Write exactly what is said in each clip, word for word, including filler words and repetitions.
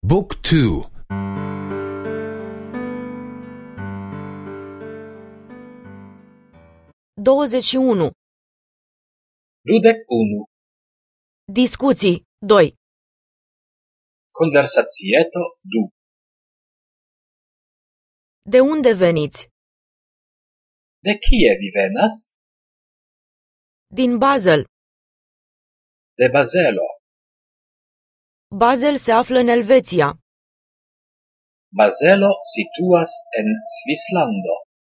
Book two. douăzeci și unu. Dudek unu. Discuții doi. Conversacieto du. De unde veniți? De kie vi venas? Din Basel. De Bazelo. Basel se află în Elveția. Bazelo situas en Svislando.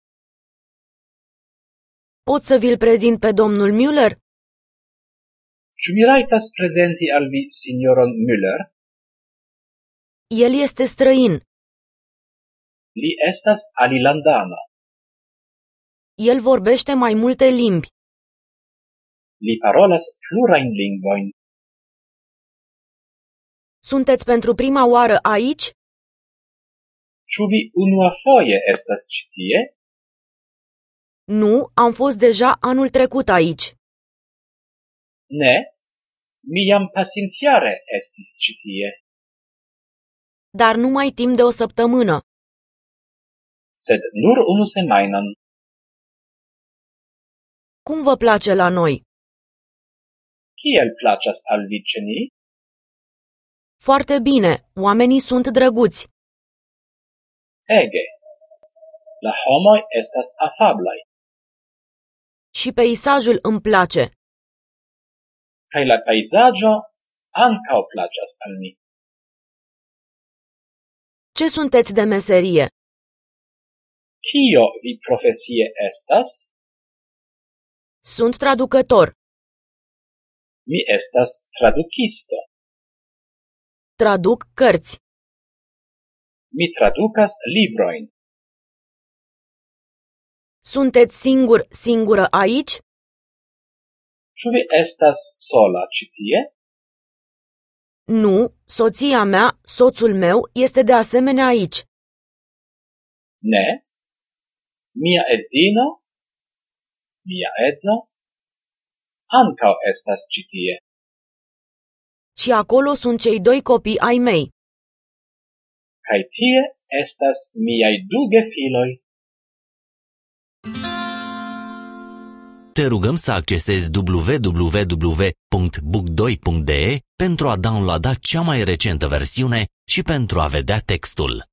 Pot să vi-l prezint pe domnul Müller? Ĉu mi rajtas prezenti al vi signoron Müller? El este străin. Li estas alilandano. El vorbește mai multe limbi. Li parolas plurajn lingvojn. Sunteți pentru prima oară aici? Ĉu vi unuafoje estas ĉi tie? Nu, am fost deja anul trecut aici. Ne, mi jam pasintjare estis ĉi tie. Dar numai timp de o săptămână. Sed nur unu semajnon. Cum vă place la noi? Kiel plaĉas al vi ĉe ni? Foarte bine, oamenii sunt drăguți. Ege. La homoj estas afablaj. Și peisajul îmi place. Kaj la pejzaĝo ankaŭ plaĉas al mi. Ce sunteți de meserie? Kio vi profesie estas? Sunt traducător. Mi estas tradukisto. Traduc cărți. Mi tradukas librojn. Sunteți singur, singură aici? Ĉu vi estas sola ĉi tie? Nu, soția mea, soțul meu, este de asemenea aici. Ne. Mia edzino, mia edzo, ankaŭ estas ĉi tie. Și acolo sunt cei doi copii ai mei. Kaj tie estas miaj du gefiloj. Te rugăm să accesezi w w w punct book doi punct d e pentru a downloada cea mai recentă versiune și pentru a vedea textul.